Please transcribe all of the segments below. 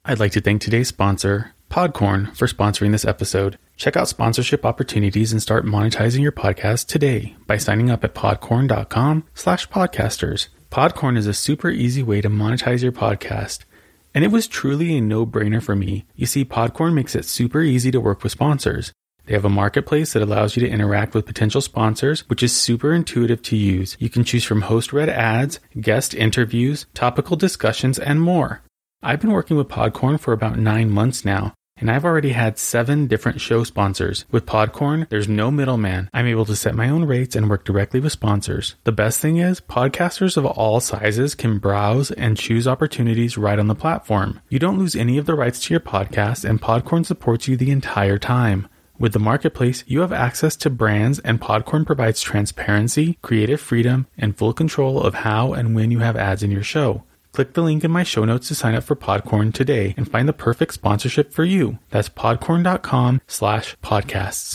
I'd like to thank today's sponsor, Podcorn, for sponsoring this episode. Check out sponsorship opportunities and start monetizing your podcast today by signing up at podcorn.com/podcasters. Podcorn is a super easy way to monetize your podcast, and it was truly a no-brainer for me. You see, Podcorn makes it super easy to work with sponsors. They have a marketplace that allows you to interact with potential sponsors, which is super intuitive to use. You can choose from host-read ads, guest interviews, topical discussions, and more. I've been working with Podcorn for about 9 months now, and I've already had 7 different show sponsors. With Podcorn, there's no middleman. I'm able to set my own rates and work directly with sponsors. The best thing is, podcasters of all sizes can browse and choose opportunities right on the platform. You don't lose any of the rights to your podcast, and Podcorn supports you the entire time. With the marketplace, you have access to brands, and Podcorn provides transparency, creative freedom, and full control of how and when you have ads in your show. Click the link in my show notes to sign up for Podcorn today and find the perfect sponsorship for you. That's podcorn.com/podcasts.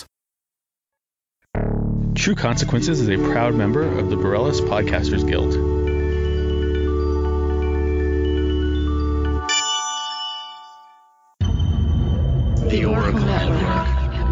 True Consequences is a proud member of the Borellus Podcasters Guild. The Oracle Network.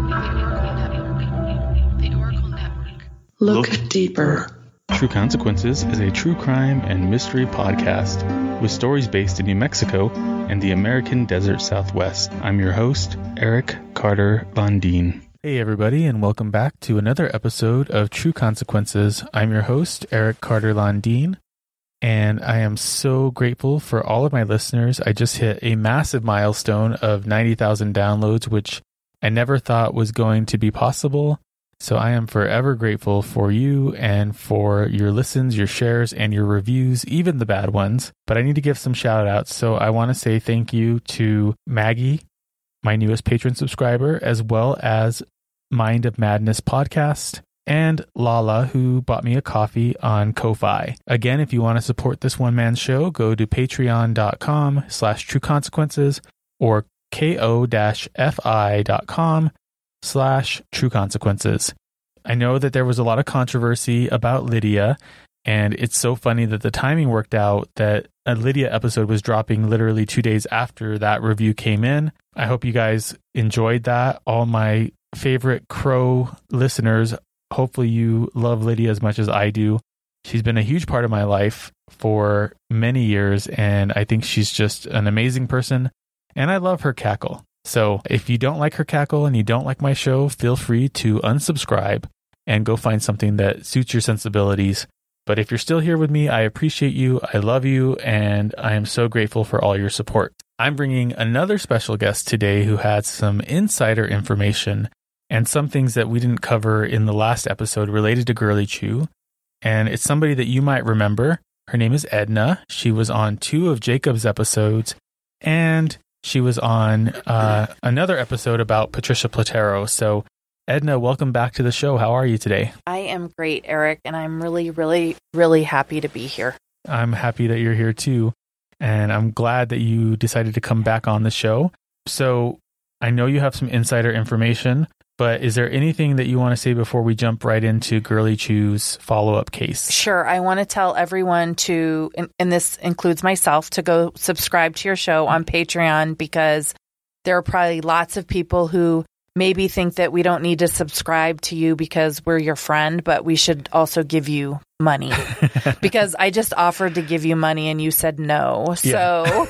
The Oracle Network. Look deeper. True Consequences is a true crime and mystery podcast with stories based in New Mexico and the American Desert Southwest. I'm your host, Eric Carter Lundeen. Hey everybody, and welcome back to another episode of True Consequences. I'm your host, Eric Carter Lundeen, and I am so grateful for all of my listeners. I just hit a massive milestone of 90,000 downloads, which I never thought was going to be possible. So I am forever grateful for you and for your listens, your shares, and your reviews, even the bad ones. But I need to give some shout outs. So I want to say thank you to Maggie, my newest patron subscriber, as well as Mind of Madness podcast, and Lala, who bought me a coffee on Ko-Fi. Again, if you want to support this one-man show, go to patreon.com/True Consequences or ko-fi.com/True Consequences. I know that there was a lot of controversy about Lydia, and it's so funny that the timing worked out that a Lydia episode was dropping literally 2 days after that review came in. I hope you guys enjoyed that. All my favorite Crow listeners, hopefully you love Lydia as much as I do. She's been a huge part of my life for many years, and I think she's just an amazing person, and I love her cackle. So if you don't like her cackle and you don't like my show, feel free to unsubscribe and go find something that suits your sensibilities. But if you're still here with me, I appreciate you, I love you, and I am so grateful for all your support. I'm bringing another special guest today who had some insider information and some things that we didn't cover in the last episode related to Girly Chew. And it's somebody that you might remember. Her name is Edna. She was on 2 of Jacob's episodes, and she was on another episode about Patricia Platero. So, Edna, welcome back to the show. How are you today? I am great, Eric, and I'm really, really, really happy to be here. I'm happy that you're here too, and I'm glad that you decided to come back on the show. So, I know you have some insider information, but is there anything that you want to say before we jump right into Girly Chew's follow-up case? Sure. I want to tell everyone to, and this includes myself, to go subscribe to your show on Patreon, because there are probably lots of people who maybe think that we don't need to subscribe to you because we're your friend, but we should also give you money. Because I just offered to give you money and you said no. Yeah. So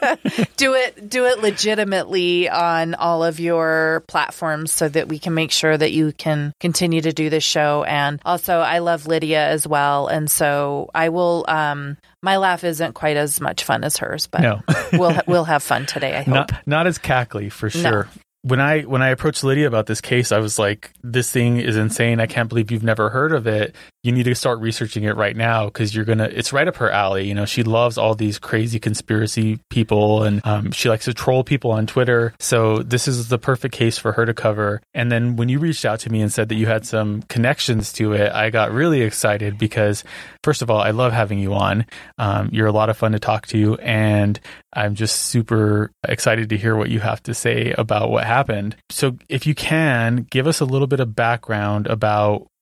do it legitimately on all of your platforms so that we can make sure that you can continue to do this show. And also, I love Lydia as well. And so I will, my laugh isn't quite as much fun as hers, but No. we'll have fun today, I hope. Not as cackly, for sure. No. When I approached Lydia about this case, I was like, this thing is insane. I can't believe you've never heard of it. You need to start researching it right now, because it's right up her alley. You know, she loves all these crazy conspiracy people, and she likes to troll people on Twitter. So this is the perfect case for her to cover. And then when you reached out to me and said that you had some connections to it, I got really excited because, first of all, I love having you on. You're a lot of fun to talk to, and I'm just super excited to hear what you have to say about what happened. So if you can, give us a little bit of background about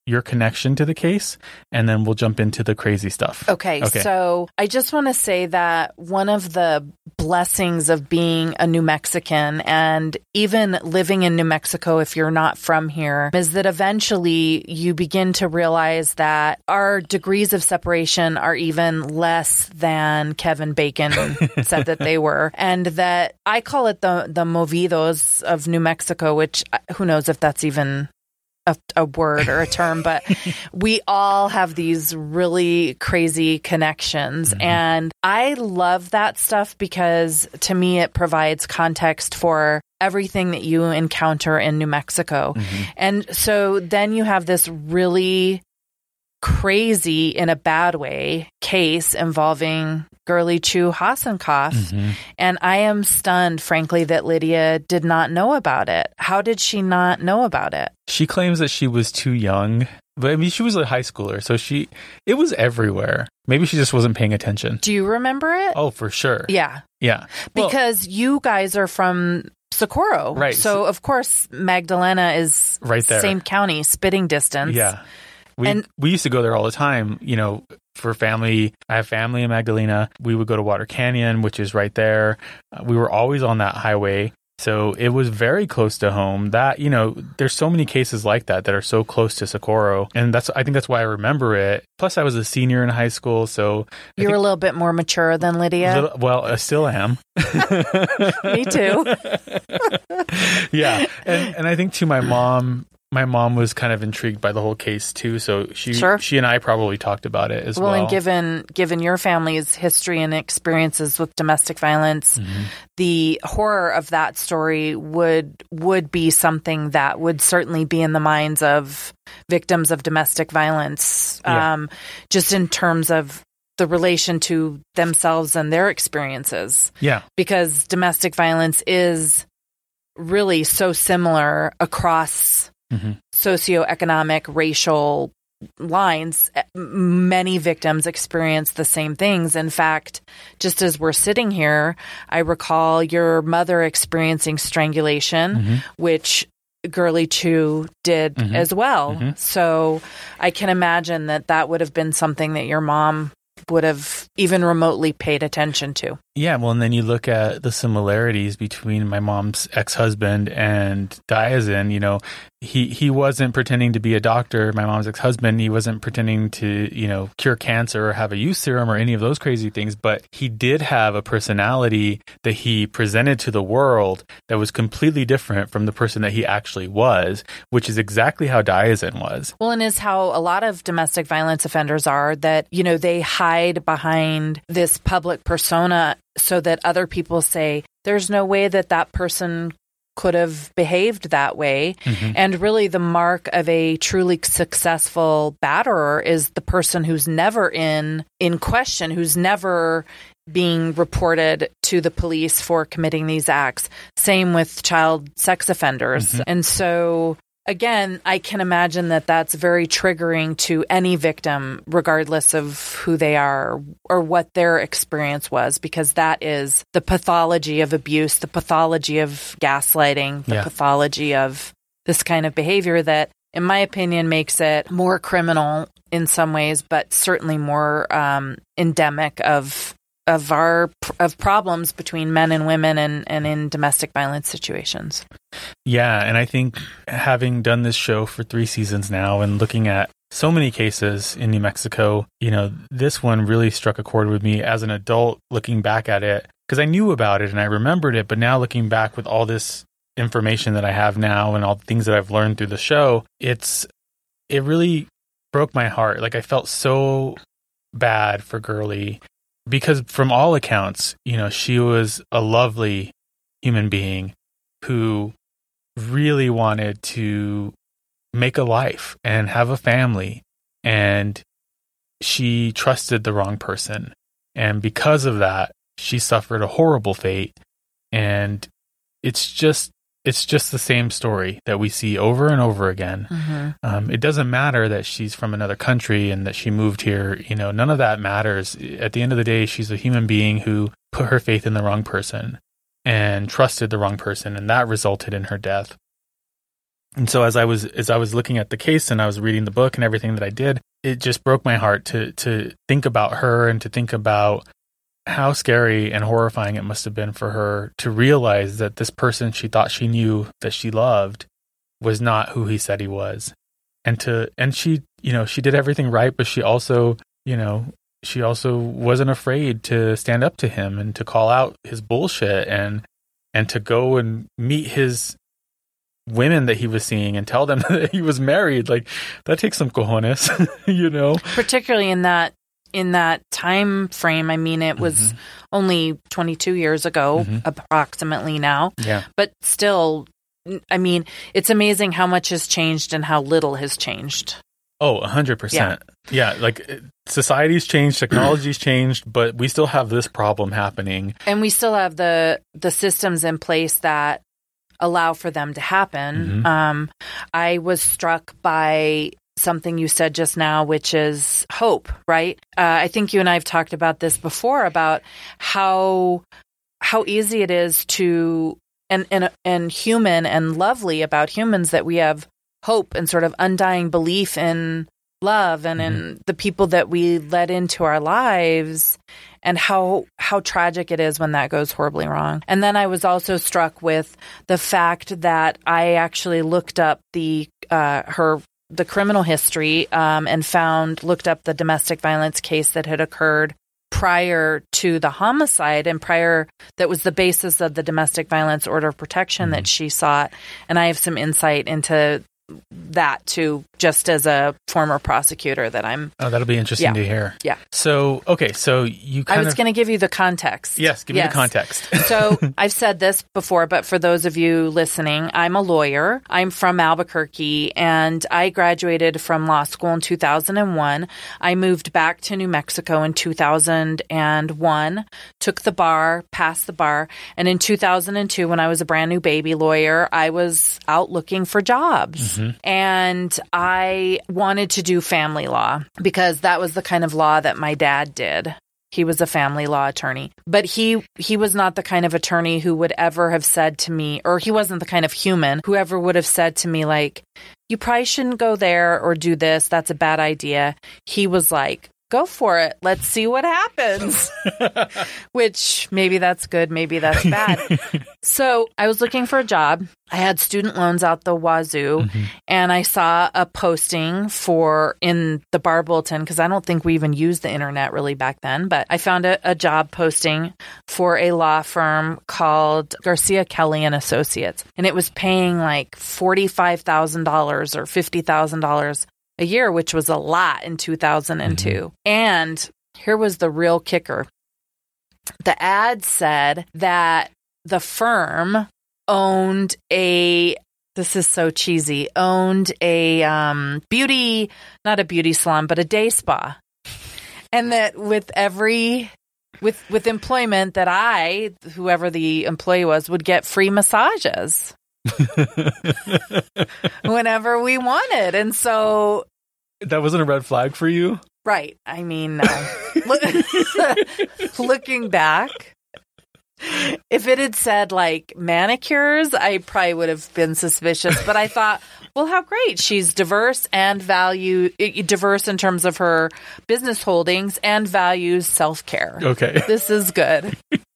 your connection to the case, and then we'll jump into the crazy stuff. Okay. So I just want to say that one of the blessings of being a New Mexican and even living in New Mexico, if you're not from here, is that eventually you begin to realize that our degrees of separation are even less than Kevin Bacon said that they were. And that I call it the movidos of New Mexico, which who knows if that's even a word or a term, but we all have these really crazy connections. Mm-hmm. And I love that stuff because to me, it provides context for everything that you encounter in New Mexico. Mm-hmm. And so then you have this really crazy, in a bad way, case involving Gurley Chu Hasenkopf. Mm-hmm. And I am stunned, frankly, that Lydia did not know about it. How did she not know about it? She claims that she was too young, but I mean, she was a high schooler, so it was everywhere. Maybe she just wasn't paying attention. Do you remember it? Oh, for sure. Yeah. Yeah. Because you guys are from Socorro. Right. So, of course, Magdalena is right there. Same county, spitting distance. Yeah. We used to go there all the time, for family. I have family in Magdalena. We would go to Water Canyon, which is right there. We were always on that highway. So it was very close to home. That, there's so many cases like that are so close to Socorro. And I think that's why I remember it. Plus, I was a senior in high school. So you're a little bit more mature than Lydia. I still am. Me too. Yeah. And I think, too, my mom was kind of intrigued by the whole case too, so she and I probably talked about it as well. Well, and given your family's history and experiences with domestic violence, mm-hmm. the horror of that story would be something that would certainly be in the minds of victims of domestic violence, just in terms of the relation to themselves and their experiences. Yeah. Because domestic violence is really so similar across mm-hmm. socioeconomic, racial lines. Many victims experience the same things. In fact, just as we're sitting here, I recall your mother experiencing strangulation, mm-hmm. which Gurley Chu did mm-hmm. as well. Mm-hmm. So I can imagine that would have been something that your mom would have even remotely paid attention to. Yeah, well, and then you look at the similarities between my mom's ex-husband and Diazin. He wasn't pretending to be a doctor, my mom's ex-husband. He wasn't pretending to, cure cancer or have a youth serum or any of those crazy things, but he did have a personality that he presented to the world that was completely different from the person that he actually was, which is exactly how Diazin was. Well, and is how a lot of domestic violence offenders are, that, they hide behind this public persona so that other people say, there's no way that person could have behaved that way. Mm-hmm. And really the mark of a truly successful batterer is the person who's never in question, who's never being reported to the police for committing these acts. Same with child sex offenders. Mm-hmm. And so again, I can imagine that that's very triggering to any victim, regardless of who they are or what their experience was, because that is the pathology of abuse, the pathology of gaslighting, the pathology of this kind of behavior that, in my opinion, makes it more criminal in some ways, but certainly more endemic of problems between men and women and in domestic violence situations. Yeah, and I think having done this show for 3 seasons now and looking at so many cases in New Mexico, this one really struck a chord with me as an adult looking back at it, because I knew about it and I remembered it, but now looking back with all this information that I have now and all the things that I've learned through the show, it really broke my heart. Like, I felt so bad for Gurley, because from all accounts, she was a lovely human being who really wanted to make a life and have a family, and she trusted the wrong person. And because of that, she suffered a horrible fate. And it's just the same story that we see over and over again. Mm-hmm. It doesn't matter that she's from another country and that she moved here. None of that matters. At the end of the day, she's a human being who put her faith in the wrong person and trusted the wrong person, and that resulted in her death. And so as I was looking at the case and I was reading the book and everything that I did, it just broke my heart to think about her and to think about how scary and horrifying it must have been for her to realize that this person she thought she knew, that she loved, was not who he said he was. And she, she did everything right, but she also wasn't afraid to stand up to him and to call out his bullshit and to go and meet his women that he was seeing and tell them that he was married. Like, that takes some cojones, Particularly in that time frame. I mean, it was only 22 years ago, approximately now. Yeah. But still, I mean, it's amazing how much has changed and how little has changed. Oh, 100%. Yeah, like society's changed, technology's changed, but we still have this problem happening. And we still have the systems in place that allow for them to happen. I was struck by something you said just now, which is hope, right? I think you and I have talked about this before, about how easy it is to, and human and lovely about humans, that we have hope and sort of undying belief in love and in the people that we let into our lives, and how tragic it is when that goes horribly wrong. And then I was also struck with the fact that I actually looked up the criminal history and looked up the domestic violence case that had occurred prior to the homicide, and that was the basis of the domestic violence order of protection that she sought. And I have some insight into that too, just as a former prosecutor that I'm. Oh, that'll be interesting to hear. Yeah. So, okay, so you I was going to give you the context. Yes, give me the context. So I've said this before, but for those of you listening, I'm a lawyer. I'm from Albuquerque, and I graduated from law school in 2001. I moved back to New Mexico in 2001, took the bar, passed the bar, and in 2002, when I was a brand new baby lawyer, I was out looking for jobs. And I wanted to do family law because that was the kind of law that my dad did. He was a family law attorney, but he was not the kind of attorney who would ever have said to me, or he wasn't the kind of human who ever would have said to me, like, you probably shouldn't go there or do this. That's a bad idea. He was like, go for it. Let's see what happens. Which maybe that's good, maybe that's bad. So I was looking for a job. I had student loans out the wazoo, and I saw a posting in the Bar Bulletin, because I don't think we even used the internet really back then, but I found a job posting for a law firm called Garcia Kelly and Associates, and it was paying like $45,000 or $50,000 a year, which was a lot in 2002. And here was the real kicker. The ad said that the firm owned this is so cheesy, not a beauty salon, but a day spa. And that with employment, that whoever the employee was, would get free massages whenever we wanted. And so that wasn't a red flag for you? Right. I mean, looking back, if it had said like manicures, I probably would have been suspicious. But I thought, well, how great. She's diverse and diverse in terms of her business holdings and values self-care. Okay. This is good.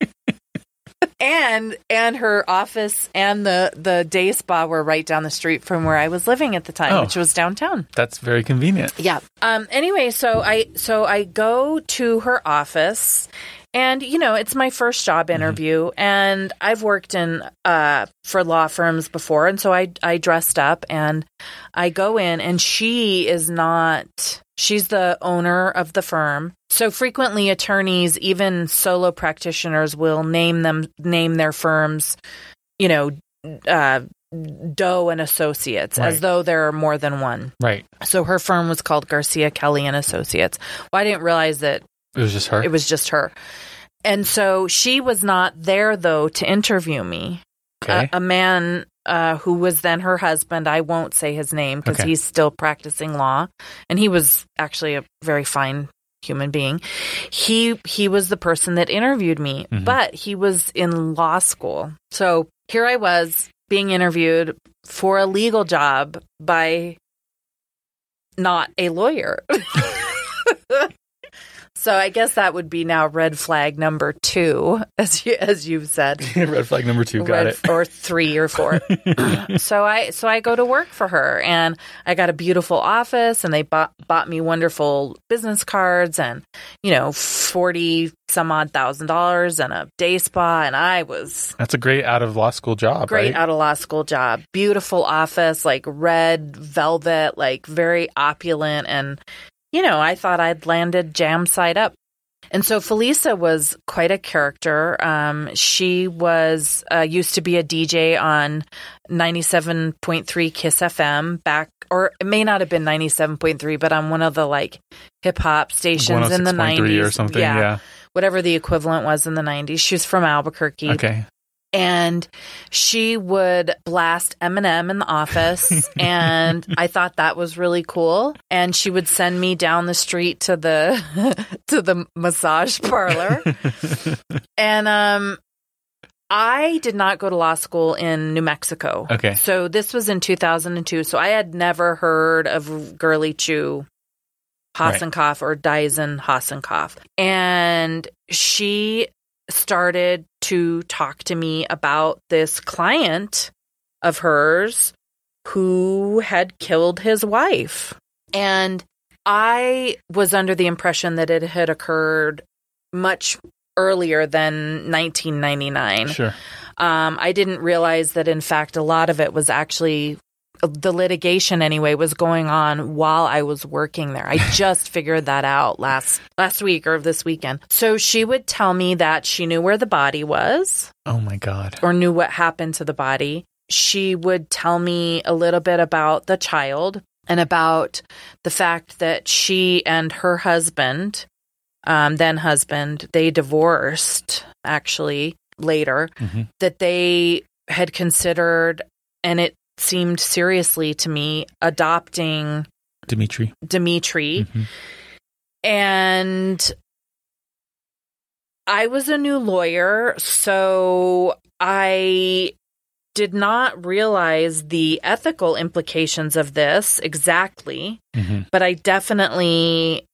And her office and the day spa were right down the street from where I was living at the time, which was downtown. That's very convenient. Yeah. Anyway, so I go to her office, and it's my first job interview, and I've worked for law firms before, and so I dressed up and I go in, and she's the owner of the firm. So frequently attorneys, even solo practitioners, will name their firms, Doe and Associates, as though there are more than one. Right. So her firm was called Garcia Kelly and Associates. Well, I didn't realize that it was just her. It was just her. And so she was not there, though, to interview me. Okay. A man who was then her husband, I won't say his name because he's still practicing law, and he was actually a very fine human being. He was the person that interviewed me, but he was in law school. So here I was, being interviewed for a legal job by not a lawyer. So I guess that would be now red flag number 2, as you've said. Red flag number 2, got it. Or 3 or 4. So I go to work for her, and I got a beautiful office, and they bought me wonderful business cards, and 40 some odd $1,000 and a day spa, and That's a great out of law school job, great right? out of law school job. Beautiful office, like red velvet, like very opulent, and I thought I'd landed jam side up. And so Felisa was quite a character. She was used to be a DJ on 97.3 Kiss FM back, or it may not have been 97.3, but on one of the like hip hop stations in the 90s or something. Yeah. Whatever the equivalent was in the 90s. She was from Albuquerque. Okay. And she would blast Eminem in the office, and I thought that was really cool. And she would send me down the street to the massage parlor. And I did not go to law school in New Mexico. Okay. So this was in 2002. So I had never heard of Girly Chew Hasenkopf or Dyson Hasenkopf. And she started to talk to me about this client of hers who had killed his wife. And I was under the impression that it had occurred much earlier than 1999. Sure. I didn't realize that, in fact, a lot of it was actually the litigation anyway was going on while I was working there. I just figured that out last week or this weekend. So she would tell me that she knew where the body was. Oh my God. Or knew what happened to the body. She would tell me a little bit about the child and about the fact that she and her husband, then husband, they divorced actually later, that they had considered, and it seemed seriously to me, adopting Dimitri. And I was a new lawyer, so I did not realize the ethical implications of this exactly, but it definitely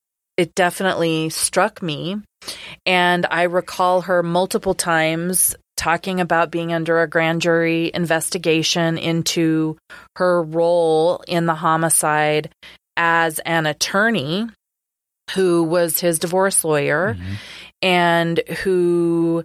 struck me. And I recall her multiple times talking about being under a grand jury investigation into her role in the homicide as an attorney who was his divorce lawyer, and who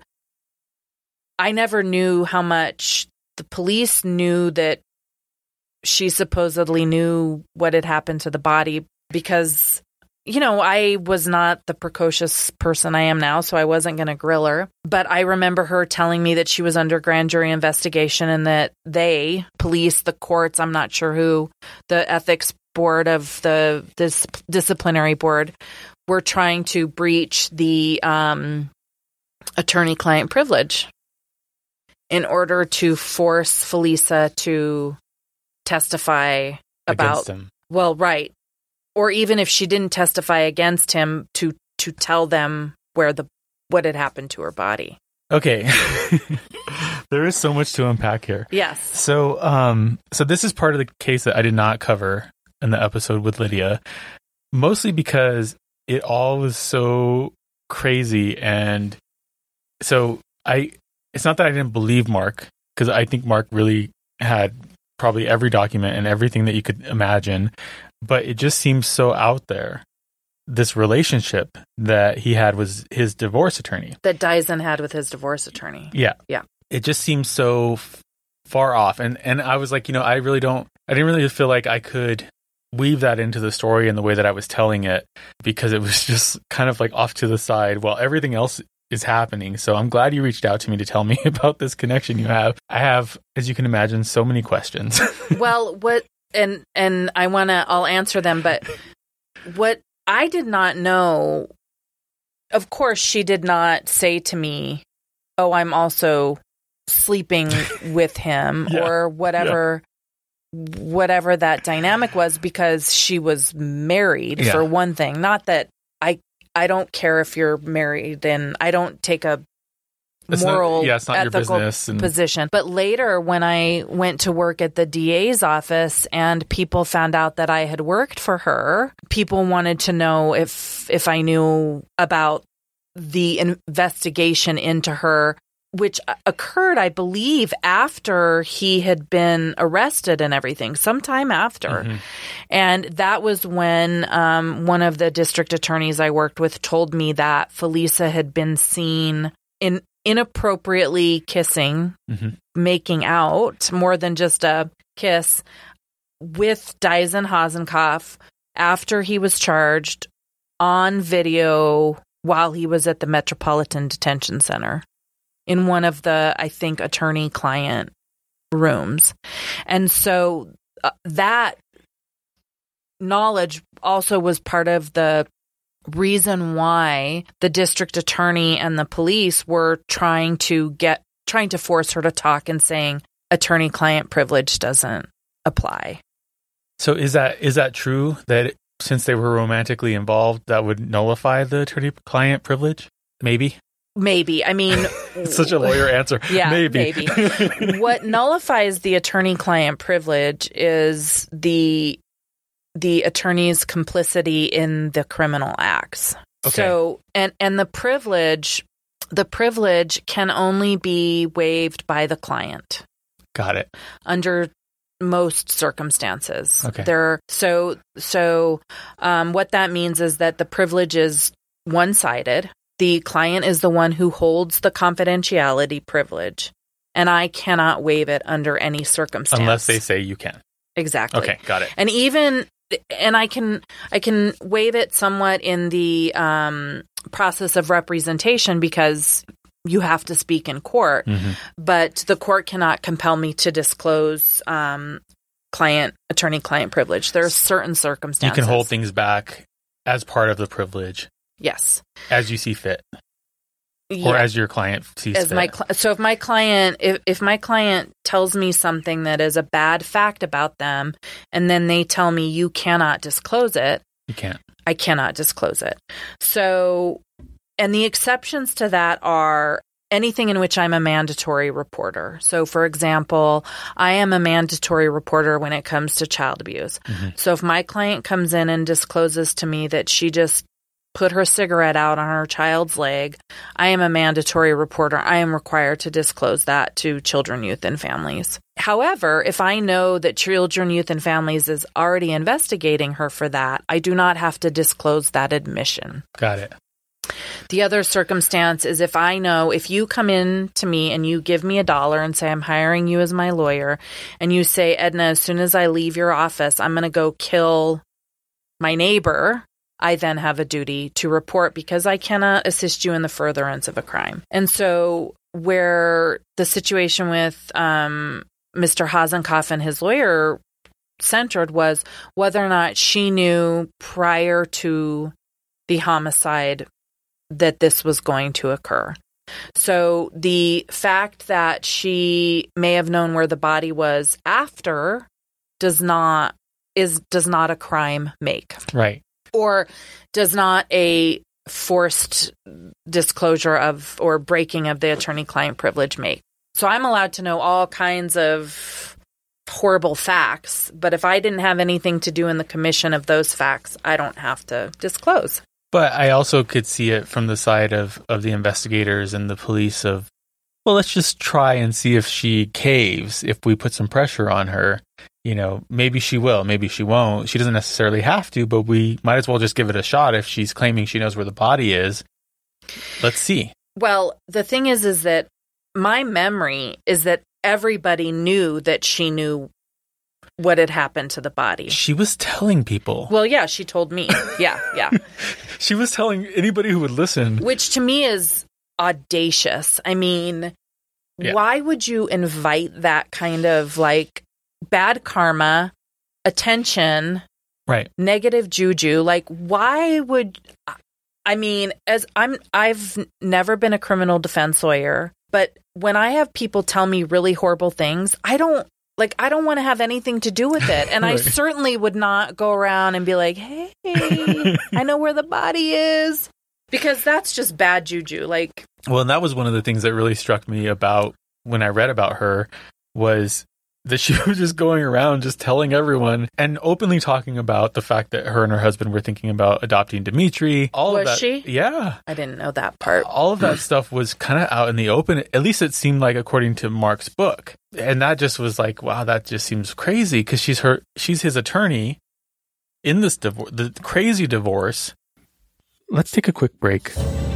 I never knew how much the police knew that she supposedly knew what had happened to the body, because I was not the precocious person I am now, so I wasn't going to grill her. But I remember her telling me that she was under grand jury investigation, and that police, the courts, I'm not sure who, the ethics board of this disciplinary board, were trying to breach the attorney-client privilege in order to force Felisa to testify about him. Well, right. Or even if she didn't testify against him, to tell them what had happened to her body. Okay. There is so much to unpack here. Yes. So this is part of the case that I did not cover in the episode with Lydia, mostly because it all was so crazy. And so it's not that I didn't believe Mark, because I think Mark really had probably every document and everything that you could imagine. But it just seems so out there, this relationship that he had with his divorce attorney. That Dyson had with his divorce attorney. Yeah. Yeah. It just seems so far off. And I was like, I didn't really feel like I could weave that into the story in the way that I was telling it, because it was just kind of like off to the side while everything else is happening. So I'm glad you reached out to me to tell me about this connection you have. I have, as you can imagine, so many questions. Well, and I'll answer them, but what I did not know, of course, she did not say to me, "Oh, I'm also sleeping with him," or whatever that dynamic was, because she was married, for one thing. Not that I don't care if you're married, and I don't take a moral, it's not your ethical business position. But later, when I went to work at the DA's office and people found out that I had worked for her, people wanted to know if I knew about the investigation into her, which occurred, I believe, after he had been arrested and everything, sometime after. Mm-hmm. And that was when one of the district attorneys I worked with told me that Felisa had been seen inappropriately kissing, making out, more than just a kiss, with Dyson Hasenkopf after he was charged on video while he was at the Metropolitan Detention Center in one of the, I think, attorney-client rooms. And so that knowledge also was part of the reason why the district attorney and the police were trying to force her to talk and saying attorney-client privilege doesn't apply. So is that true that since they were romantically involved, that would nullify the attorney-client privilege? Maybe. I mean, such a lawyer answer. Yeah, maybe. What nullifies the attorney-client privilege is the attorney's complicity in the criminal acts. Okay. So, and the privilege can only be waived by the client. Got it. Under most circumstances. Okay. What that means is that the privilege is one-sided. The client is the one who holds the confidentiality privilege, and I cannot waive it under any circumstance. Unless they say you can. Exactly. Okay, got it. And I can waive it somewhat in the process of representation because you have to speak in court, but the court cannot compel me to disclose attorney-client privilege. There are certain circumstances. You can hold things back as part of the privilege. Yes. As you see fit. Yeah. Or as your client sees fit. So if my client tells me something that is a bad fact about them, and then they tell me you cannot disclose it, you can't. I cannot disclose it. So, and the exceptions to that are anything in which I'm a mandatory reporter. So, for example, I am a mandatory reporter when it comes to child abuse. So if my client comes in and discloses to me that she just put her cigarette out on her child's leg, I am a mandatory reporter. I am required to disclose that to Children, Youth, and Families. However, if I know that Children, Youth, and Families is already investigating her for that, I do not have to disclose that admission. Got it. The other circumstance is if I know, if you come in to me and you give me $1 and say, I'm hiring you as my lawyer, and you say, Edna, as soon as I leave your office, I'm going to go kill my neighbor, I then have a duty to report because I cannot assist you in the furtherance of a crime. And so where the situation with Mr. Hasenkopf and his lawyer centered was whether or not she knew prior to the homicide that this was going to occur. So the fact that she may have known where the body was after does not a crime make. Right. Or does not a forced disclosure of or breaking of the attorney-client privilege make. So I'm allowed to know all kinds of horrible facts, but if I didn't have anything to do in the commission of those facts, I don't have to disclose. But I also could see it from the side of the investigators and the police of, well, let's just try and see if she caves, if we put some pressure on her. You know, maybe she will, maybe she won't. She doesn't necessarily have to, but we might as well just give it a shot if she's claiming she knows where the body is. Let's see. Well, the thing is that my memory is that everybody knew that she knew what had happened to the body. She was telling people. Well, yeah, she told me. Yeah. She was telling anybody who would listen. Which to me is audacious. I mean, Why would you invite that kind of like bad karma, attention, right? Negative juju? Like, why would I mean? I've never been a criminal defense lawyer, but when I have people tell me really horrible things, I don't want to have anything to do with it. And right. I certainly would not go around and be like, hey, I know where the body is. Because that's just bad juju. Like, well, and that was one of the things that really struck me about when I read about her was that she was just going around just telling everyone and openly talking about the fact that her and her husband were thinking about adopting Dimitri. All of that, she? Yeah. I didn't know that part. All of that stuff was kind of out in the open. At least it seemed like, according to Mark's book. And that just was like, wow, that just seems crazy because she's his attorney in this the crazy divorce. Let's take a quick break.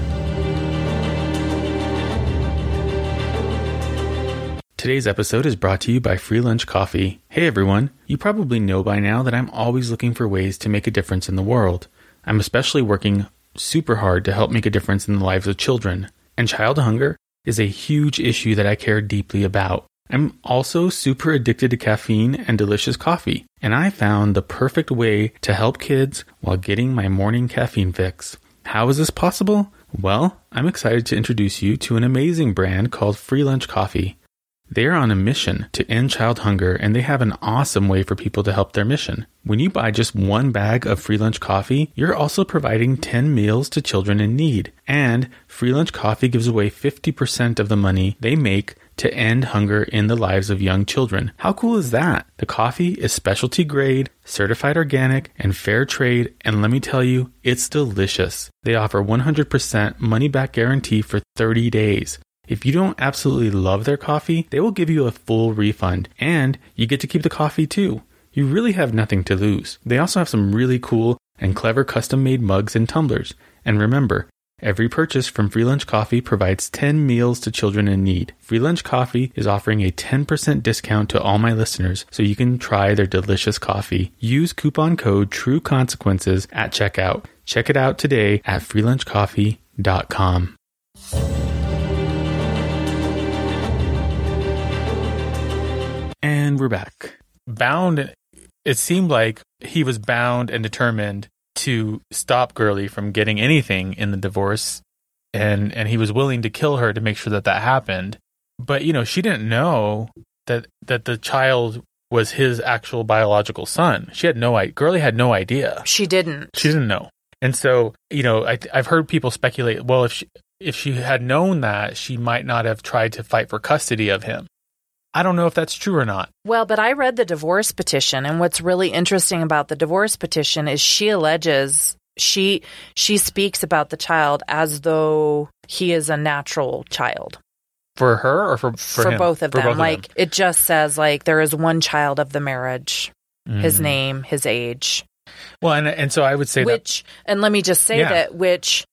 Today's episode is brought to you by Free Lunch Coffee. Hey everyone, you probably know by now that I'm always looking for ways to make a difference in the world. I'm especially working super hard to help make a difference in the lives of children. And child hunger is a huge issue that I care deeply about. I'm also super addicted to caffeine and delicious coffee, and I found the perfect way to help kids while getting my morning caffeine fix. How is this possible? Well, I'm excited to introduce you to an amazing brand called Free Lunch Coffee. They are on a mission to end child hunger, and they have an awesome way for people to help their mission. When you buy just one bag of Free Lunch Coffee, you're also providing 10 meals to children in need. And Free Lunch Coffee gives away 50% of the money they make to end hunger in the lives of young children. How cool is that? The coffee is specialty grade, certified organic, and fair trade, and let me tell you, it's delicious. They offer 100% money-back guarantee for 30 days. If you don't absolutely love their coffee, they will give you a full refund, and you get to keep the coffee too. You really have nothing to lose. They also have some really cool and clever custom-made mugs and tumblers. And remember, every purchase from Free Lunch Coffee provides 10 meals to children in need. Free Lunch Coffee is offering a 10% discount to all my listeners, so you can try their delicious coffee. Use coupon code TRUECONSEQUENCES at checkout. Check it out today at freelunchcoffee.com. And we're back. Bound, it seemed like he was bound and determined to stop Gurley from getting anything in the divorce, and he was willing to kill her to make sure that that happened. But, you know, she didn't know that the child was his actual biological son. She had no idea. Gurley had no idea. She didn't know. And so, you know, I've heard people speculate, well, if she had known that, she might not have tried to fight for custody of him. I don't know if that's true or not. Well, but I read the divorce petition, and what's really interesting about the divorce petition is she alleges, she speaks about the child as though he is a natural child. For her or for him? Both of for them. Both like, of them. It just says, like, there is one child of the marriage, his name, his age. Well, and so I would say which, and let me just say that, which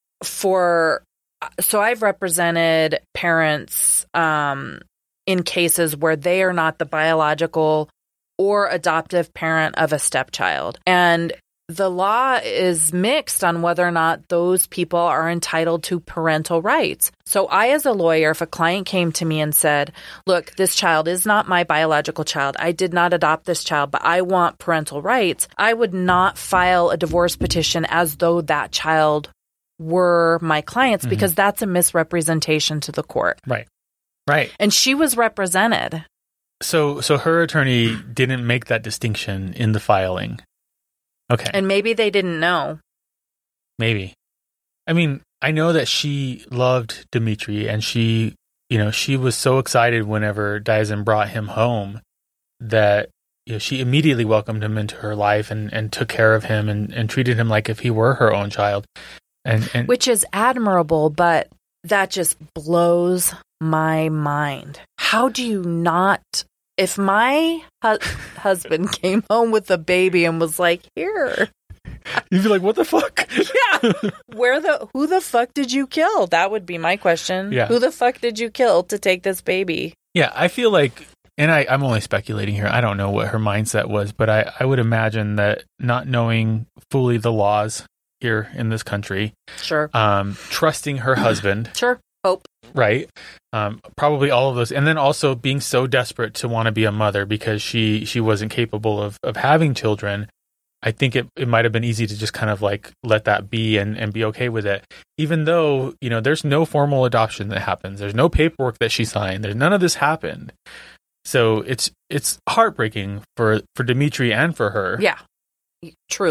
so I've represented parents, in cases where they are not the biological or adoptive parent of a stepchild. And the law is mixed on whether or not those people are entitled to parental rights. So I, as a lawyer, if a client came to me and said, look, this child is not my biological child. I did not adopt this child, but I want parental rights. I would not file a divorce petition as though that child were my clients, because that's a misrepresentation to the court. Right. And she was represented. So her attorney didn't make that distinction in the filing. Okay. And maybe they didn't know. Maybe. I mean, I know that she loved Dimitri, and she was so excited whenever Diazin brought him home that, you know, she immediately welcomed him into her life and took care of him and treated him like if he were her own child. And which is admirable, but that just blows my mind. How do you not? If my husband came home with a baby and was like, "Here," you'd be like, "What the fuck?" Yeah, who the fuck did you kill? That would be my question. Yeah. Who the fuck did you kill to take this baby? Yeah, I feel like, and I'm only speculating here. I don't know what her mindset was, but I would imagine that not knowing fully the laws here in this country, sure, trusting her husband, sure, hope. Right. Probably all of those. And then also being so desperate to want to be a mother because she wasn't capable of having children. I think it might have been easy to just kind of like let that be and be okay with it. Even though, you know, there's no formal adoption that happens. There's no paperwork that she signed. There's none of this happened. So it's heartbreaking for Dimitri and for her. Yeah. Truly.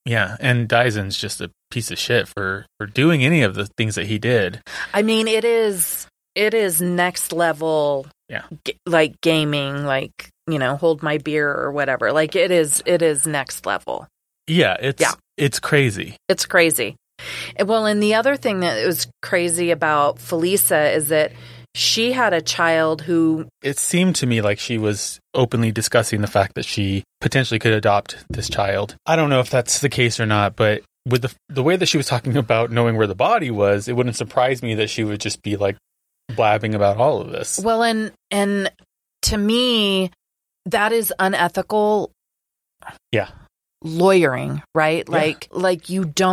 Yeah, and Dyson's just a piece of shit for doing any of the things that he did. I mean, it is next level. Yeah. Like gaming, like, hold my beer or whatever. Like it is next level. Yeah, it's crazy. It's crazy. Well, and the other thing that was crazy about Felisa is that she had a child who... It seemed to me like she was openly discussing the fact that she potentially could adopt this child. I don't know if that's the case or not, but with the way that she was talking about knowing where the body was, it wouldn't surprise me that she would just be like blabbing about all of this. Well, and to me, that is unethical. Yeah. Lawyering, right? Yeah. Like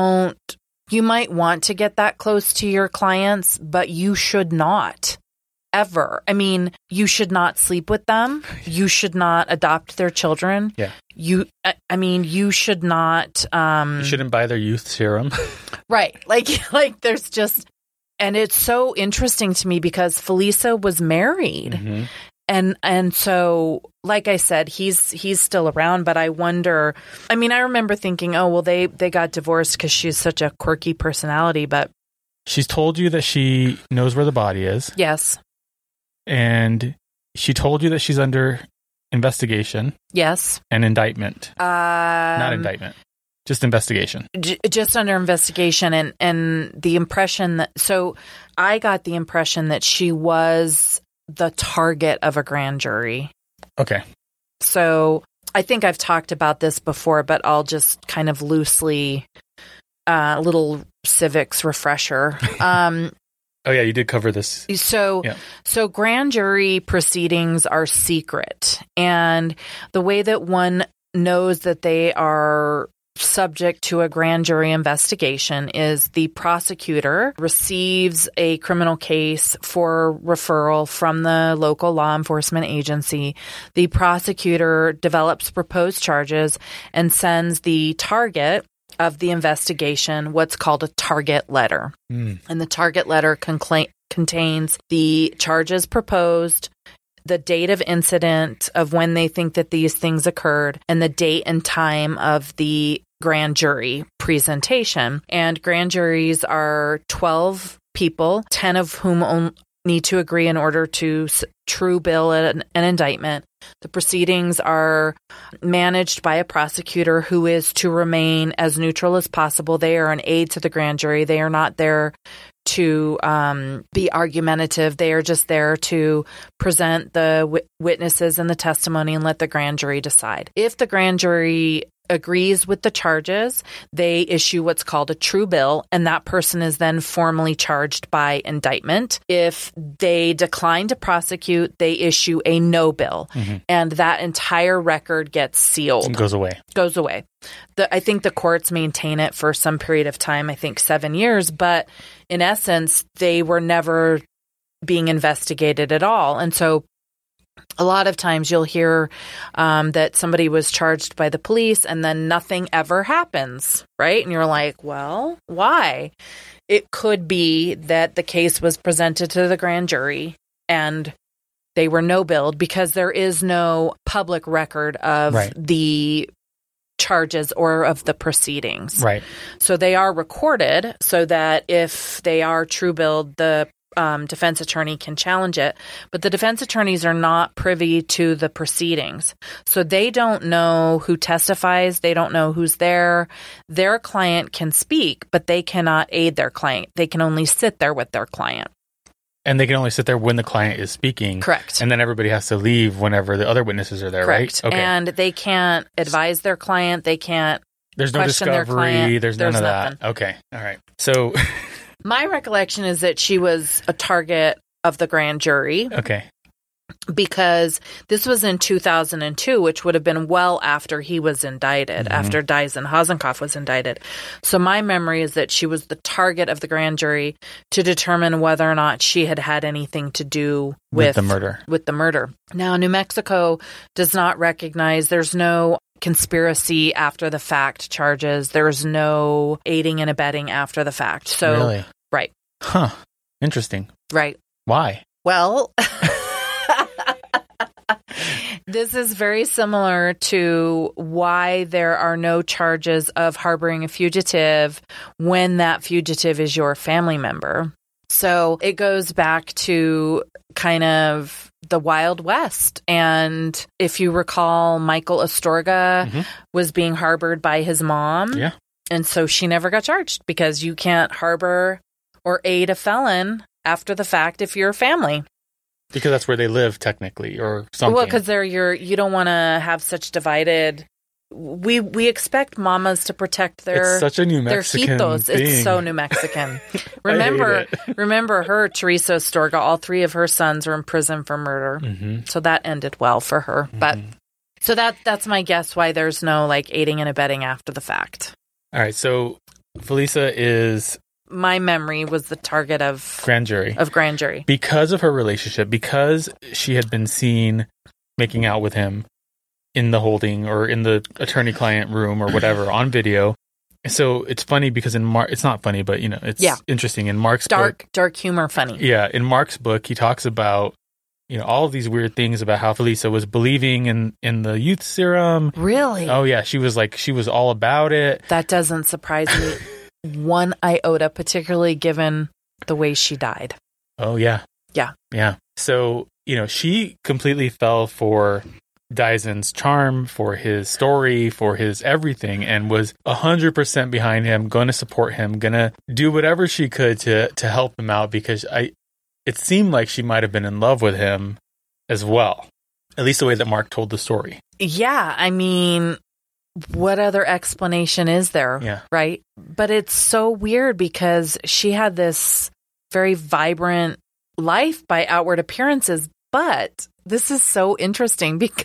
you might want to get that close to your clients, but you should not. Ever. I mean, you should not sleep with them. You should not adopt their children. Yeah. You should not. You shouldn't buy their youth serum. Right. Like there's just, and it's so interesting to me because Felisa was married. Mm-hmm. And so, like I said, he's still around, but I wonder, I mean, I remember thinking, oh, well, they got divorced because she's such a quirky personality, but. She's told you that she knows where the body is. Yes. And she told you that she's under investigation. Yes. And indictment. Not indictment. Just investigation. Just under investigation. And the impression so I got the impression that she was the target of a grand jury. Okay. So I think I've talked about this before, but I'll just kind of loosely, little civics refresher. Oh yeah, you did cover this. So grand jury proceedings are secret, and the way that one knows that they are subject to a grand jury investigation is the prosecutor receives a criminal case for referral from the local law enforcement agency. The prosecutor develops proposed charges and sends the target of the investigation what's called a target letter. And the target letter contains the charges proposed, the date of incident of when they think that these things occurred, and the date and time of the grand jury presentation. And grand juries are 12 people, 10 of whom need to agree in order to true bill an indictment. The proceedings are managed by a prosecutor who is to remain as neutral as possible. They are an aid to the grand jury. They are not there to be argumentative. They are just there to present the witnesses and the testimony and let the grand jury decide. If the grand jury agrees with the charges, they issue what's called a true bill, and that person is then formally charged by indictment. If they decline to prosecute, they issue a no bill, and that entire record gets sealed. It goes away. I think the courts maintain it for some period of time, I think 7 years, but in essence, they were never being investigated at all. And so a lot of times you'll hear that somebody was charged by the police and then nothing ever happens, right? And you're like, well, why? It could be that the case was presented to the grand jury and they were no-billed because there is no public record of the charges or of the proceedings. Right. So they are recorded so that if they are true billed, the defense attorney can challenge it, but the defense attorneys are not privy to the proceedings. So they don't know who testifies. They don't know who's there. Their client can speak, but they cannot aid their client. They can only sit there with their client. And they can only sit there when the client is speaking. Correct. And then everybody has to leave whenever the other witnesses are there, Correct. right? Okay. And they can't advise their client. They can't There's no question their discovery. client. There's none of nothing. that. Okay. All right. So my recollection is that she was a target of the grand jury. Okay. Because this was in 2002, which would have been well after he was indicted, after Dyson Hasenkopf was indicted. So my memory is that she was the target of the grand jury to determine whether or not she had had anything to do with the murder. Now, New Mexico does not recognize, there's no conspiracy after the fact charges. There's no aiding and abetting after the fact. So, really? Right. Huh. Interesting. Right. Why? Well, This is very similar to why there are no charges of harboring a fugitive when that fugitive is your family member. So it goes back to kind of the Wild West. And if you recall, Michael Astorga was being harbored by his mom. Yeah. And so she never got charged because you can't harbor or aid a felon after the fact if you're a family. Because that's where they live, technically, or something. Well, because you don't want to have such divided. We expect mamas to protect their It's such a New their Mexican hitos. thing. It's so New Mexican. I remember her, Teresa Astorga. All 3 of her sons are in prison for murder. So that ended well for her. But so that's my guess why there's no like aiding and abetting after the fact. All right, so Felisa is My memory was the target of grand jury. grand jury. Because of her relationship, because she had been seen making out with him in the holding or in the attorney-client room or whatever on video. So it's funny because it's not funny, but it's interesting. In Mark's book, dark humor, funny. Yeah, in Mark's book, he talks about all of these weird things about how Felisa was believing in the youth serum. Really? Oh yeah, she was all about it. That doesn't surprise me one iota, particularly given the way she died. Oh yeah. Yeah. Yeah. So, she completely fell for Dyson's charm, for his story, for his everything, and was 100% behind him, going to support him, going to do whatever she could to help him out, because it seemed like she might have been in love with him as well. At least the way that Mark told the story. Yeah, I mean, what other explanation is there? Yeah. Right? But it's so weird because she had this very vibrant life by outward appearances. But this is so interesting because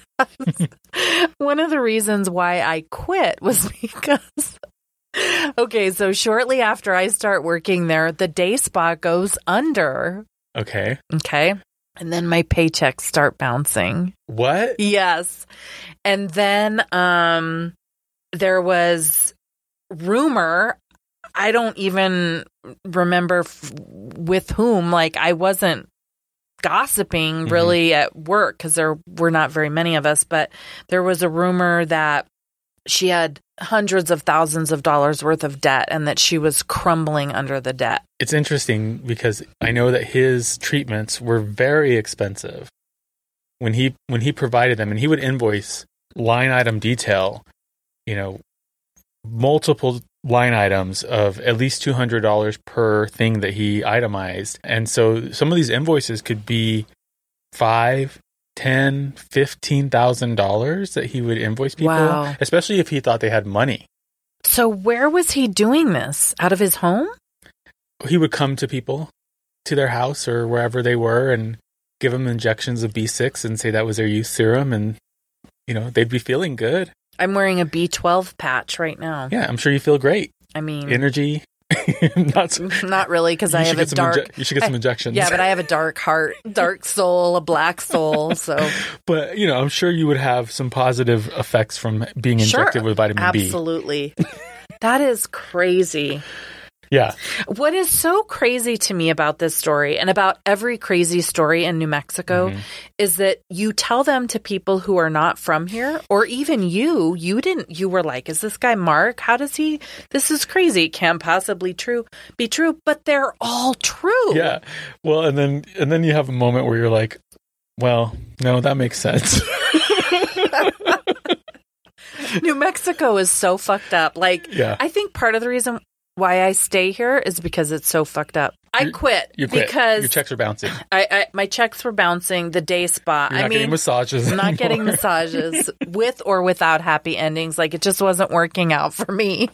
one of the reasons why I quit was because, okay, so shortly after I start working there, the day spa goes under. Okay. Okay. And then my paychecks start bouncing. What? Yes. And then there was rumor. I don't even remember with whom. Like, I wasn't gossiping really at work because there were not very many of us, but there was a rumor that she had hundreds of thousands of dollars worth of debt and that she was crumbling under the debt. It's interesting because I know that his treatments were very expensive when he provided them, and he would invoice line item detail, multiple line items of at least $200 per thing that he itemized. And so some of these invoices could be $5,000, $10,000, $15,000 that he would invoice people, Wow. especially if he thought they had money. So where was he doing this? Out of his home? He would come to people, to their house or wherever they were, and give them injections of B6 and say that was their youth serum, and they'd be feeling good. I'm wearing a B12 patch right now. Yeah, I'm sure you feel great. I mean, Energy. not really, because I have a dark... you should get some injections. Yeah, but I have a dark heart, dark soul, a black soul, so... But, I'm sure you would have some positive effects from being injected with vitamin B. Absolutely. That is crazy. Yeah. What is so crazy to me about this story and about every crazy story in New Mexico is that you tell them to people who are not from here, or even you were like, is this guy Mark? How does this is crazy. It can't possibly be true, but they're all true. Yeah. Well, and then you have a moment where you're like, well, no, that makes sense. New Mexico is so fucked up. Like, yeah. I think part of the reason why I stay here is because it's so fucked up. I quit. You quit because your checks are bouncing. My checks were bouncing. The day spa. You're not getting massages. I'm not getting massages with or without happy endings. Like, it just wasn't working out for me.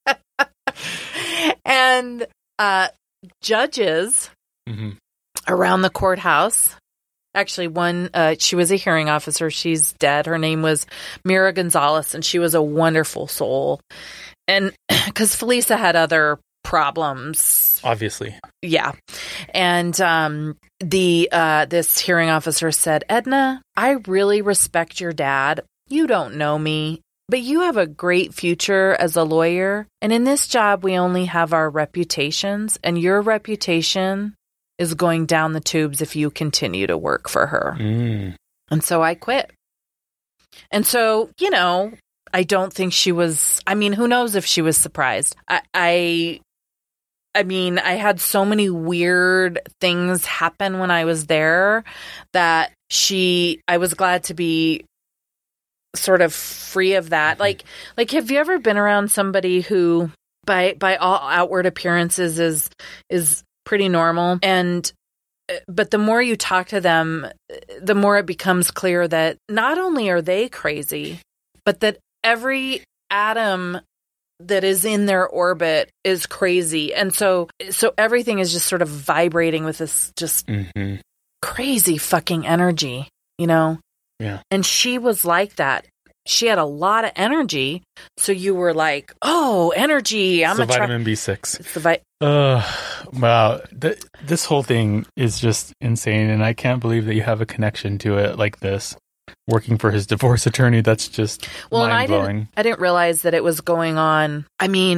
And judges around the courthouse. Actually, one, she was a hearing officer. She's dead. Her name was Mira Gonzalez, and she was a wonderful soul. And because Felisa had other problems. Obviously. Yeah. And this hearing officer said, Edna, I really respect your dad. You don't know me, but you have a great future as a lawyer. And in this job, we only have our reputations, and your reputation is going down the tubes if you continue to work for her. And so I quit. And so, I don't think she was, who knows if she was surprised. I had so many weird things happen when I was there that I was glad to be sort of free of that. Like, have you ever been around somebody who by all outward appearances is pretty normal, but the more you talk to them, the more it becomes clear that not only are they crazy, but that every atom that is in their orbit is crazy. And so everything is just sort of vibrating with this just crazy fucking energy, Yeah. And she was like that. She had a lot of energy. So you were like, oh, energy. It's the vitamin B6. It's the wow. This whole thing is just insane. And I can't believe that you have a connection to it like this. Working for his divorce attorney, that's just mind-blowing. I didn't realize that it was going on.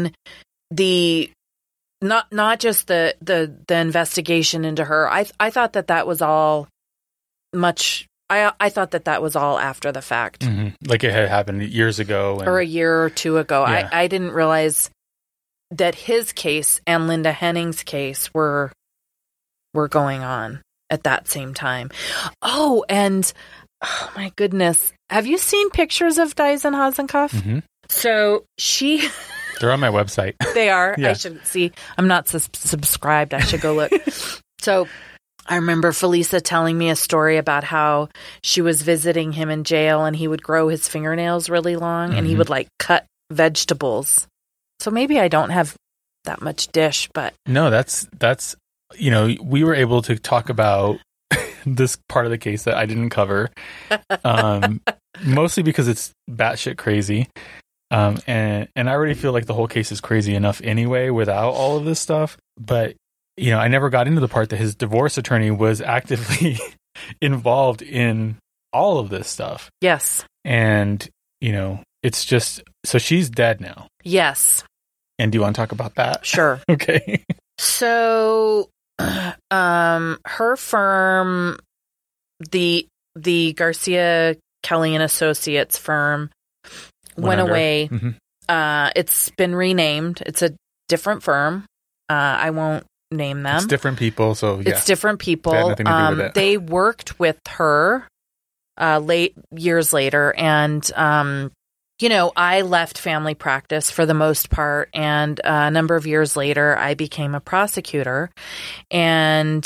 Not just the investigation into her. I thought that was all much. I thought that was all after the fact, like it had happened years ago, or a year or two ago. Yeah. I didn't realize that his case and Linda Henning's case were going on at that same time. Oh, and oh my goodness, have you seen pictures of Dyson Hasenkopf? Mm-hmm. So they're on my website. They are. Yeah. I should see. I'm not subscribed. I should go look. So I remember Felisa telling me a story about how she was visiting him in jail and he would grow his fingernails really long and he would like cut vegetables. So maybe I don't have that much dish, but no, that's we were able to talk about this part of the case that I didn't cover, mostly because it's batshit crazy. And I already feel like the whole case is crazy enough anyway without all of this stuff. But, I never got into the part that his divorce attorney was actively involved in all of this stuff. Yes. And, it's just, so she's dead now. Yes. And do you want to talk about that? Sure. Okay. So, her firm, the Garcia Kelly and Associates firm, went away. Mm-hmm. It's been renamed. It's a different firm. I won't name them. It's different people. So yeah. It's different people. They had nothing to do with it. They worked with her years later, and I left family practice for the most part, and a number of years later, I became a prosecutor, and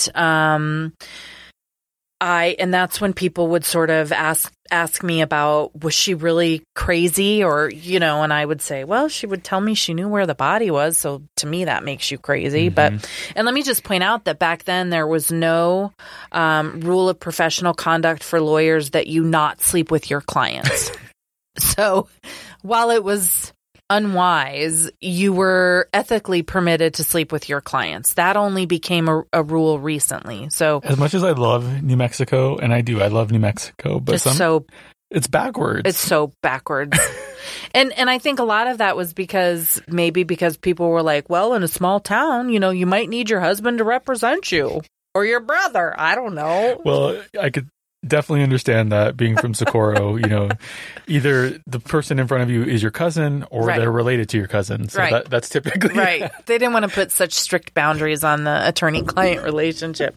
that's when people would sort of ask me about, was she really crazy, or and I would say, well, she would tell me she knew where the body was, so to me that makes you crazy. Mm-hmm. And let me just point out that back then there was no rule of professional conduct for lawyers that you not sleep with your clients. So while it was unwise, you were ethically permitted to sleep with your clients. That only became a rule recently. So as much as I love New Mexico, and I love New Mexico, but it's backwards. It's so backwards. And I think a lot of that was because people were like, well, in a small town, you might need your husband to represent you or your brother. I don't know. Well, I could definitely understand that, being from Socorro. Either the person in front of you is your cousin or they're related to your cousin. So that's typically right. They didn't want to put such strict boundaries on the attorney-client relationship.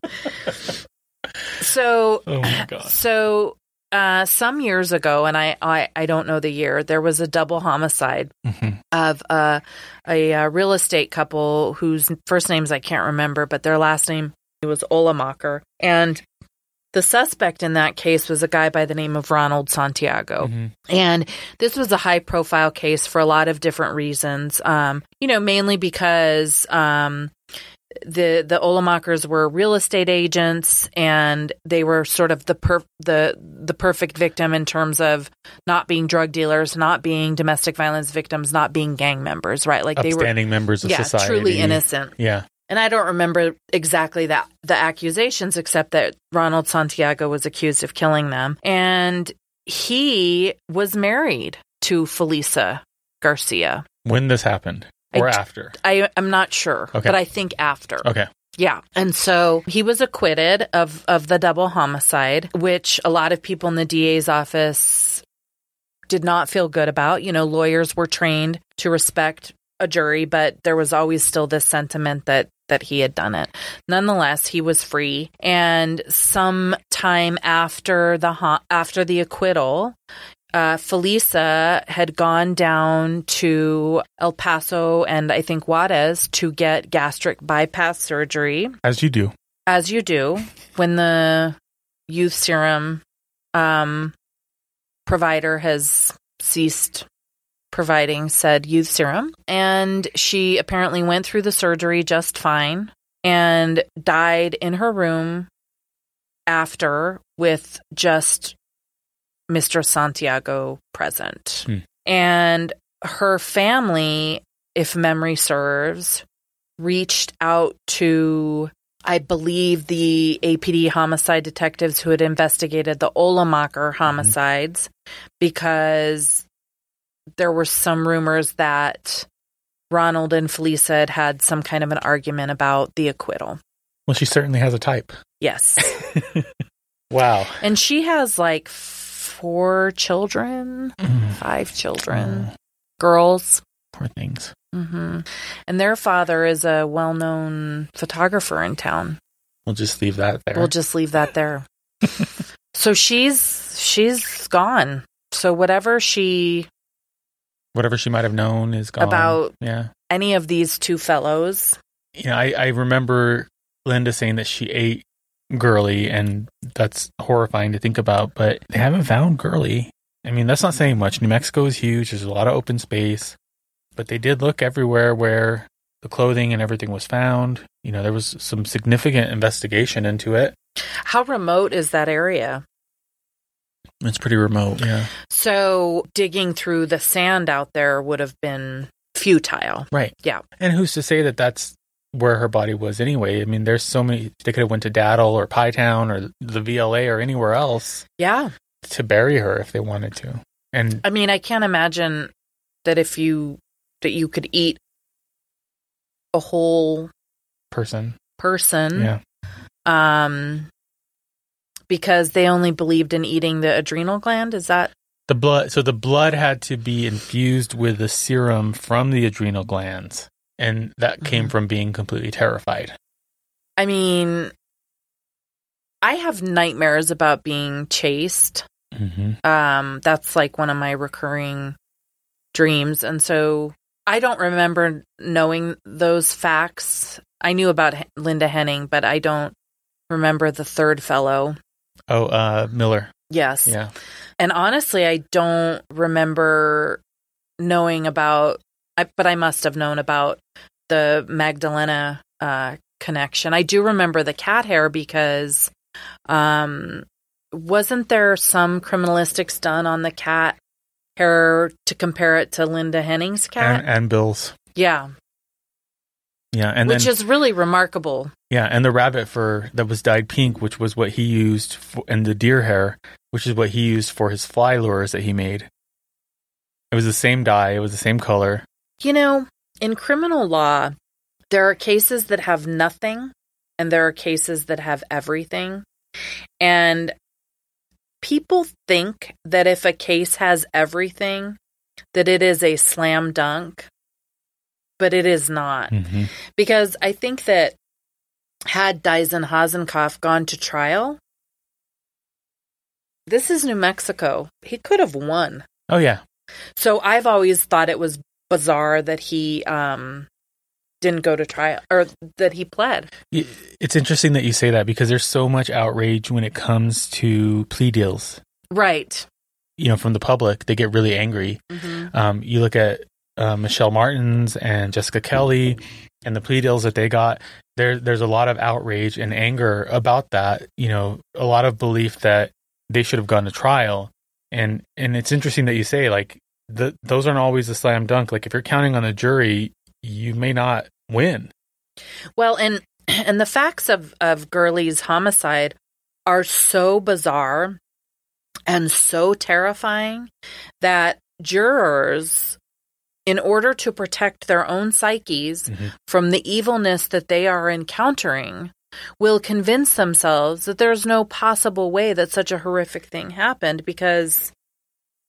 So, oh my God. So some years ago, and I don't know the year, there was a double homicide of a real estate couple whose first names I can't remember, but their last name was Olamacher. And the suspect in that case was a guy by the name of Ronald Santiago. Mm-hmm. And this was a high-profile case for a lot of different reasons, mainly because the Olamachers were real estate agents, and they were sort of the perfect victim in terms of not being drug dealers, not being domestic violence victims, not being gang members, right? Like upstanding members of society. Truly innocent. Yeah. And I don't remember exactly the accusations, except that Ronald Santiago was accused of killing them. And he was married to Felisa Garcia. When this happened? Or after? I'm not sure, but I think after. Okay. Yeah. And so he was acquitted of the double homicide, which a lot of people in the DA's office did not feel good about. Lawyers were trained to respect a jury, but there was always still this sentiment that he had done it. Nonetheless, he was free. And some time after the acquittal, Felisa had gone down to El Paso and I think Juarez to get gastric bypass surgery. As you do. As you do when the youth serum provider has ceased providing said youth serum. And she apparently went through the surgery just fine and died in her room after with just Mr. Santiago present. And her family, if memory serves, reached out to, I believe, the APD homicide detectives who had investigated the Olamacher homicides because there were some rumors that Ronald and Felisa had some kind of an argument about the acquittal. Well, she certainly has a type. Yes. Wow. And she has like 4 children, 5 children, girls. Poor things. Mm-hmm. And their father is a well-known photographer in town. We'll just leave that there. We'll just leave that there. So she's gone. So whatever she might have known is gone. About yeah. any of these 2 fellows. I remember Linda saying that she ate Gurley, and that's horrifying to think about, but they haven't found Gurley. I mean, that's not saying much. New Mexico is huge. There's a lot of open space, but they did look everywhere where the clothing and everything was found. There was some significant investigation into it. How remote is that area? It's pretty remote, yeah. So digging through the sand out there would have been futile. Right. Yeah. And who's to say that that's where her body was anyway? I mean, there's so many. They could have went to Daddle or Pie Town or the VLA or anywhere else. Yeah. To bury her if they wanted to. And I mean, I can't imagine that you could eat a whole person. Yeah. Because they only believed in eating the adrenal gland. Is that the blood? So the blood had to be infused with the serum from the adrenal glands. And that came from being completely terrified. I mean, I have nightmares about being chased. That's like one of my recurring dreams. And so I don't remember knowing those facts. I knew about Linda Henning, but I don't remember the third fellow. Oh, Miller. Yes. Yeah. And honestly, I don't remember knowing about, but I must have known about the Magdalena connection. I do remember the cat hair because wasn't there some criminalistics done on the cat hair to compare it to Linda Henning's cat? And Bill's. Yeah. Yeah, and which is really remarkable. Yeah, and the rabbit fur that was dyed pink, which was what he used, and the deer hair, which is what he used for his fly lures that he made. It was the same dye, it was the same color. In criminal law, there are cases that have nothing, and there are cases that have everything. And people think that if a case has everything, that it is a slam dunk. But it is not. Because I think that had Dyson Hasenkopf gone to trial, this is New Mexico. He could have won. Oh, yeah. So I've always thought it was bizarre that he didn't go to trial, or that he pled. It's interesting that you say that because there's so much outrage when it comes to plea deals. Right. From the public, they get really angry. You look at Michelle Martins and Jessica Kelly and the plea deals that they got, there's a lot of outrage and anger about that. A lot of belief that they should have gone to trial. And it's interesting that you say, like, those aren't always a slam dunk. Like, if you're counting on the jury, you may not win. Well, and the facts of Gurley's homicide are so bizarre and so terrifying that jurors, in order to protect their own psyches from the evilness that they are encountering, will convince themselves that there's no possible way that such a horrific thing happened because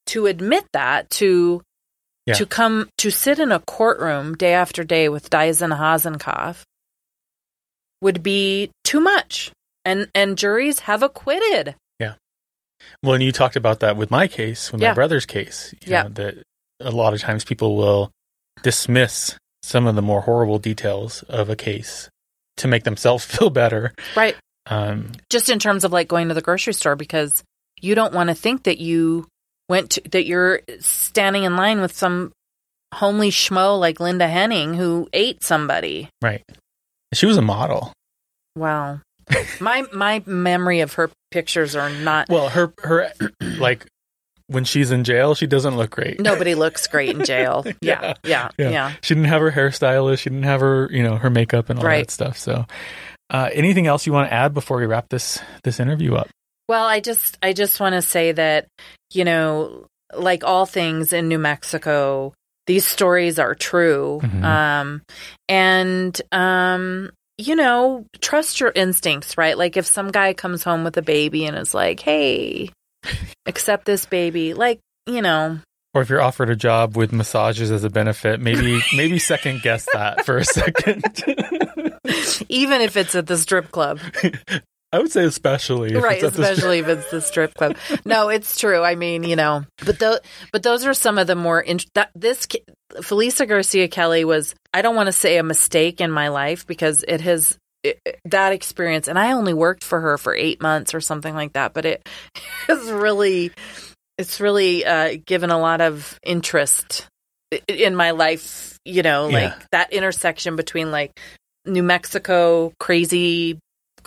to admit that, to come to sit in a courtroom day after day with Dyson Hasenkopf would be too much. And juries have acquitted. Yeah. Well, and you talked about that with my case, with my brother's case. You know, that a lot of times people will dismiss some of the more horrible details of a case to make themselves feel better. Right. Just in terms of like going to the grocery store, because you don't want to think that that you're standing in line with some homely schmo like Linda Henning who ate somebody. Right. She was a model. Wow. My memory of her pictures are not. Well, her like when she's in jail, she doesn't look great. Nobody looks great in jail. Yeah. She didn't have her hairstylist. She didn't have her, her makeup and all that stuff. So, anything else you want to add before we wrap this interview up? Well, I just want to say that, like all things in New Mexico, these stories are true. And, trust your instincts, right? Like if some guy comes home with a baby and is like, hey, accept this baby, like, Or if you're offered a job with massages as a benefit, maybe second guess that for a second. Even if it's at the strip club. I would say especially. Especially if it's the strip club. No, it's true. I mean, but those are some of the more, Felisa Garcia Kelly was, I don't want to say a mistake in my life because that experience, and I only worked for her for 8 months or something like that, but it's really given a lot of interest in my life, like that intersection between like New Mexico craziness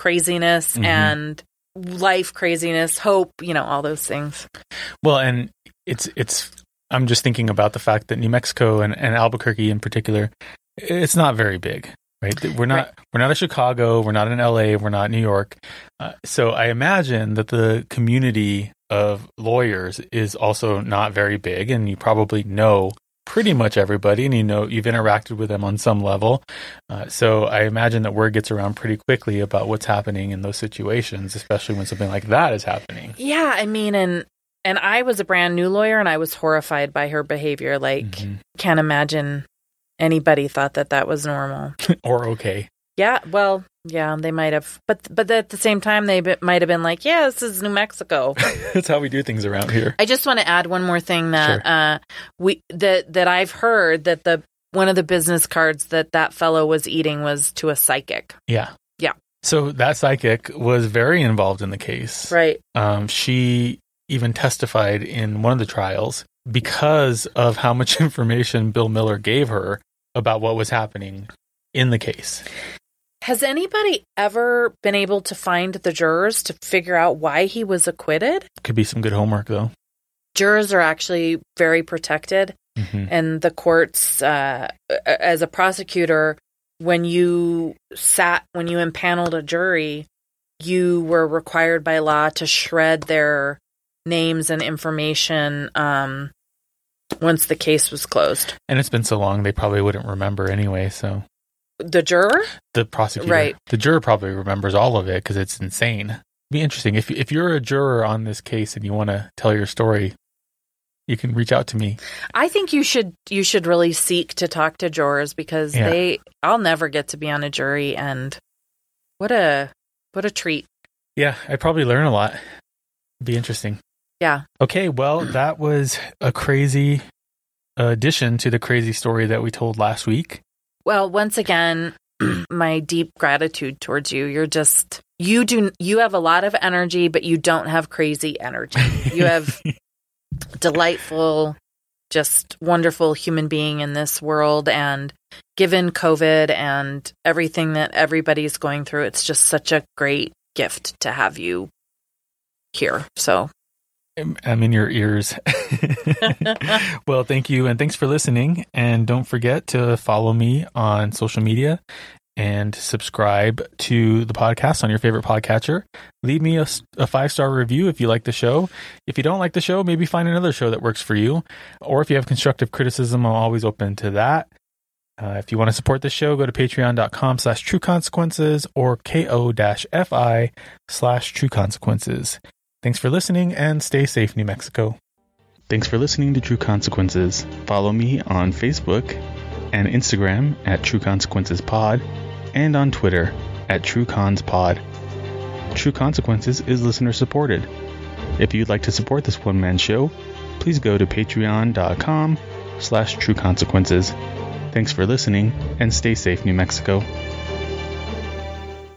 and life craziness, hope, all those things. Well, and it's I'm just thinking about the fact that New Mexico and Albuquerque in particular, it's not very big, right? We're not a Chicago, we're not in LA, we're not New York. So I imagine that the community of lawyers is also not very big, and you probably know pretty much everybody, and you've interacted with them on some level. So I imagine that word gets around pretty quickly about what's happening in those situations, especially when something like that is happening. Yeah, I mean, and I was a brand new lawyer, and I was horrified by her behavior. Like, can't imagine anybody thought that was normal or okay. Yeah, well, yeah, they might have, but at the same time, they might have been like, "Yeah, this is New Mexico." That's how we do things around here. I just want to add one more thing that that I've heard that one of the business cards that fellow was eating was to a psychic. Yeah. So that psychic was very involved in the case. Right. She even testified in one of the trials because of how much information Bill Miller gave her about what was happening in the case. Has anybody ever been able to find the jurors to figure out why he was acquitted? Could be some good homework, though. Jurors are actually very protected. And the courts, as a prosecutor, when you impaneled a jury, you were required by law to shred their names and information once the case was closed. And it's been so long, they probably wouldn't remember anyway, so... The juror? The prosecutor. Right. The juror probably remembers all of it because it's insane. It'd be interesting. If you're a juror on this case and you want to tell your story, you can reach out to me. I think you should really seek to talk to jurors because I'll never get to be on a jury, and what a treat. Yeah, I'd probably learn a lot. It'd be interesting. Yeah. Okay, well, that was a crazy addition to the crazy story that we told last week. Well, once again, my deep gratitude towards you. You have a lot of energy, but you don't have crazy energy. You have delightful, just wonderful human being in this world. And given COVID and everything that everybody's going through, it's just such a great gift to have you here. So I'm in your ears. Well, thank you. And thanks for listening. And don't forget to follow me on social media and subscribe to the podcast on your favorite podcatcher. Leave me a 5-star review if you like the show. If you don't like the show, maybe find another show that works for you. Or if you have constructive criticism, I'm always open to that. If you want to support the show, go to patreon.com/trueconsequences or ko-fi/trueconsequences. Thanks for listening and stay safe, New Mexico. Thanks for listening to True Consequences. Follow me on Facebook and Instagram at True Consequences Pod and on Twitter at TrueConsPod. True Consequences is listener supported. If you'd like to support this one-man show, please go to patreon.com/trueconsequences. Thanks for listening and stay safe, New Mexico.